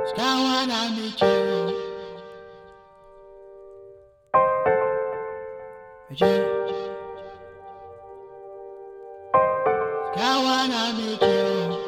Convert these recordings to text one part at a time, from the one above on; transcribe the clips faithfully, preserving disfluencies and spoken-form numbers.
Skawana meet you. Skawana meet you.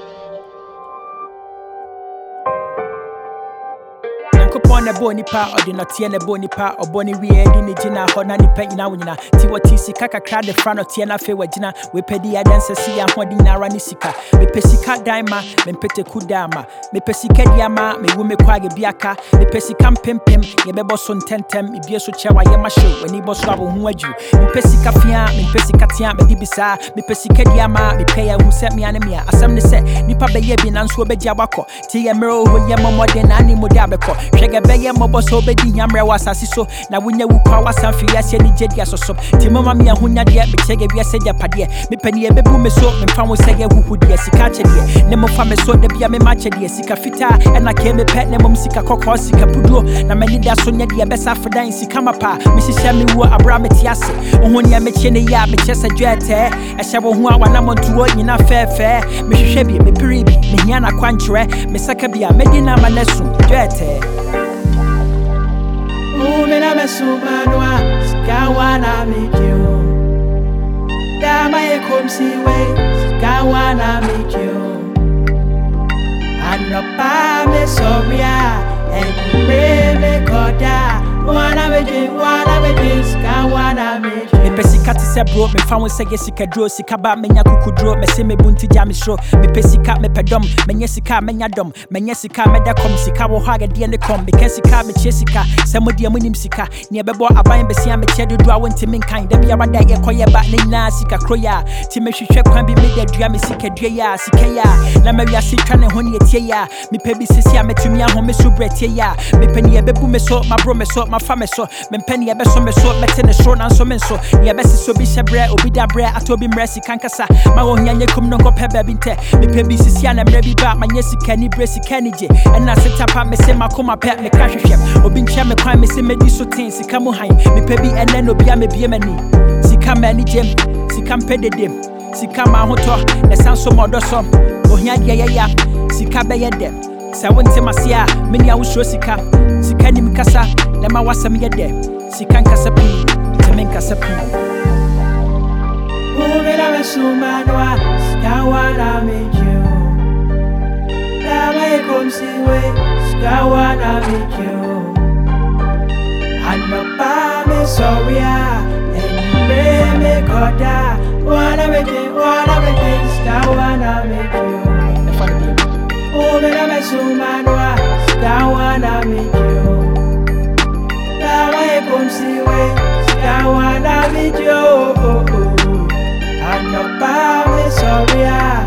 Kupon a bony pa or the not tiene bony pa or bonny weird in the gina hona ni penny now winna tiwati kaka crowd the front of tiena fe wajina we pedi adansa si ya hodi na ranisika me pesika daima me pete kudama me pesika diama me wume kwage biaka me pesika pempem ye bebo so ntentem ibie so chewa ye ma show when he boss abo hu aju me pesika fia me pesika tia me dibisa me pesika diama me pay who set me anemia asem ne se nipa be ye bi nanso be diabako ti ye mero ho ye momode na ani modabeko Shega beye mobo so be di nyamre wasasi so na wunya wu kwa wasanfi yase ni jedi asoso ti mama mi ahunya de be chege wi ase japade me pani e bebu me so me fa wo sege huhu de sika che de ne mo fa me so de bia me ma che de sika fita e na ke me pet ne mom sika kokko sika puduo na mani da so nya de be sa fredan sika mapa me hihia me wu abra me ti ase ohoni me che ne ya me che sa dwete e hye wo hu awa na montuo nyina fefe me hwehwe bi me piri bi me hia na kwankyere me saka bia me di na manasu dwete Umena mesumanwa, skawana mikyo. Dama ye kumsiwe, skawana mikyo. Anopa me sobia, and me koda. Wana meji, wana meji, skawana mikyo. Me pesika ti se bro, me fa won sege sika dro, sika ba menya kukudro, me se me bunti jam shro. Me pesika me pedom, menye sika menya dom, menye sika meda kom sika wo ha de ne kom, be kesika me chesika, se modi amunim sika, ne bebo aban be sia me chedu do awonti min kan, da bia wada ye koye ba ne na sika kroya, ti me hwehwe kwan bi me da dua me sika dua ya, sika ya, na me wiase twa ne ho ne etie ya, me pe bi sisi a metumi a ho me so bretie ya, me pani e bebu me so, ma bro me so, ma fa me so, me pani e be so me so, mete ne so na so me so. Ye besi so bi shebre obi da bre atobi mresi kankasa ma wo hia nyekum no nkɔ pɛ bi nte me pɛ bi sisi ana mre bi ba ma nye sika ni bre sika ni je ɛna setapa me se makoma pɛ me ka hwehwɛ obi nkyɛ me kwan me se medi so ten sika mo han me pɛ bi ɛnɛ no bia me bie mani sika ma ni jem sika mpɛ dedem sika ma hotɔ ne san so modɔ so ohia de ye ya sika bɛ ye dem sɛ wonte mase a me ni awusro sika sika ni mikasa na ma wasam ye dem sika nkasa pi Kasa pi. Umena mesumanwa, skawana mikyo. Dama ye kumsiwe, skawana mikyo. Anopa me sobia, and me koda. Wana meke, wana meke, skawana mikyo. Umena mesumanwa, skawana mikyo. Dama ye kumsiwe. I wanna meet you, and no power is sorry.